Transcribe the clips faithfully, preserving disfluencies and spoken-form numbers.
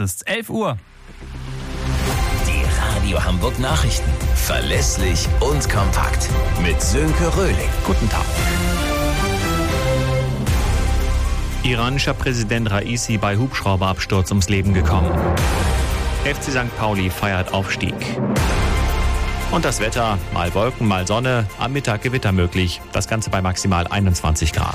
ist elf Uhr. Die Radio Hamburg Nachrichten. Verlässlich und kompakt. Mit Sönke Röhling. Guten Tag. Iranischer Präsident Raisi bei Hubschrauberabsturz ums Leben gekommen. F C Sankt Pauli feiert Aufstieg. Und das Wetter, mal Wolken, mal Sonne, am Mittag Gewitter möglich. Das Ganze bei maximal einundzwanzig Grad.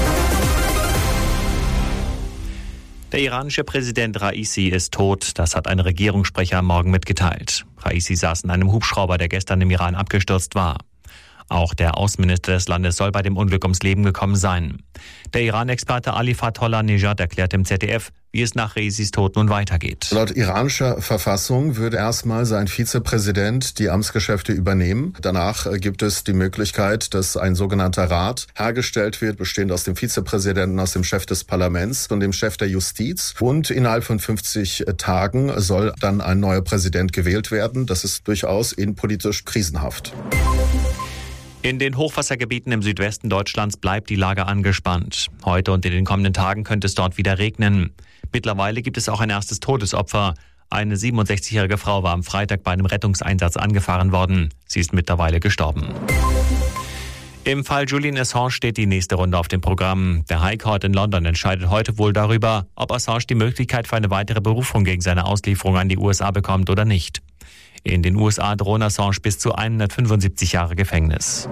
Der iranische Präsident Raisi ist tot, das hat ein Regierungssprecher am Morgen mitgeteilt. Raisi saß in einem Hubschrauber, der gestern im Iran abgestürzt war. Auch der Außenminister des Landes soll bei dem Unglück ums Leben gekommen sein. Der Iran-Experte Ali Fathollah-Nejad erklärt im Z D F, wie es nach Raisis Tod nun weitergeht. Laut iranischer Verfassung würde erstmal sein Vizepräsident die Amtsgeschäfte übernehmen. Danach gibt es die Möglichkeit, dass ein sogenannter Rat hergestellt wird, bestehend aus dem Vizepräsidenten, aus dem Chef des Parlaments und dem Chef der Justiz. Und innerhalb von fünfzig Tagen soll dann ein neuer Präsident gewählt werden. Das ist durchaus innenpolitisch krisenhaft. In den Hochwassergebieten im Südwesten Deutschlands bleibt die Lage angespannt. Heute und in den kommenden Tagen könnte es dort wieder regnen. Mittlerweile gibt es auch ein erstes Todesopfer. Eine siebenundsechzigjährige Frau war am Freitag bei einem Rettungseinsatz angefahren worden. Sie ist mittlerweile gestorben. Im Fall Julian Assange steht die nächste Runde auf dem Programm. Der High Court in London entscheidet heute wohl darüber, ob Assange die Möglichkeit für eine weitere Berufung gegen seine Auslieferung an die U S A bekommt oder nicht. In den U S A drohen Assange bis zu hundertfünfundsiebzig Jahre Gefängnis.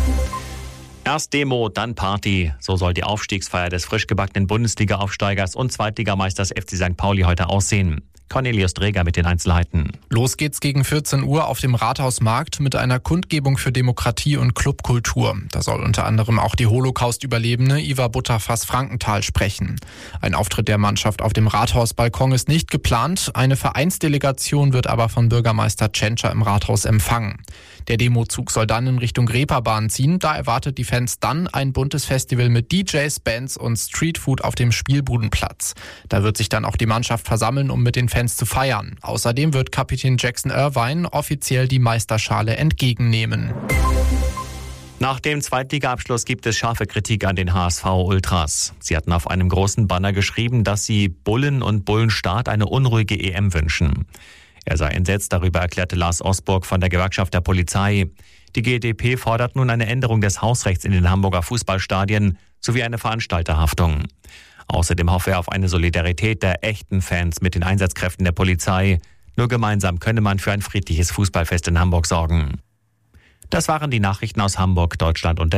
Erst Demo, dann Party. So soll die Aufstiegsfeier des frisch gebackenen Bundesliga-Aufsteigers und Zweitligameisters F C Sankt Pauli heute aussehen. Cornelius Dreger mit den Einzelheiten. Los geht's gegen vierzehn Uhr auf dem Rathausmarkt mit einer Kundgebung für Demokratie und Clubkultur. Da soll unter anderem auch die Holocaust-Überlebende Iva Butterfass-Frankenthal sprechen. Ein Auftritt der Mannschaft auf dem Rathausbalkon ist nicht geplant. Eine Vereinsdelegation wird aber von Bürgermeister Tschentscher im Rathaus empfangen. Der Demozug soll dann in Richtung Reeperbahn ziehen. Da erwartet die Fans dann ein buntes Festival mit D Js, Bands und Streetfood auf dem Spielbudenplatz. Da wird sich dann auch die Mannschaft versammeln, um mit den Fans zu feiern. Außerdem wird Kapitän Jackson Irvine offiziell die Meisterschale entgegennehmen. Nach dem Zweitliga-Abschluss gibt es scharfe Kritik an den H S V-Ultras. Sie hatten auf einem großen Banner geschrieben, dass sie Bullen und Bullenstaat eine unruhige E M wünschen. Er sei entsetzt, darüber erklärte Lars Osburg von der Gewerkschaft der Polizei. Die G d P fordert nun eine Änderung des Hausrechts in den Hamburger Fußballstadien sowie eine Veranstalterhaftung. Außerdem hoffe er auf eine Solidarität der echten Fans mit den Einsatzkräften der Polizei. Nur gemeinsam könne man für ein friedliches Fußballfest in Hamburg sorgen. Das waren die Nachrichten aus Hamburg, Deutschland und der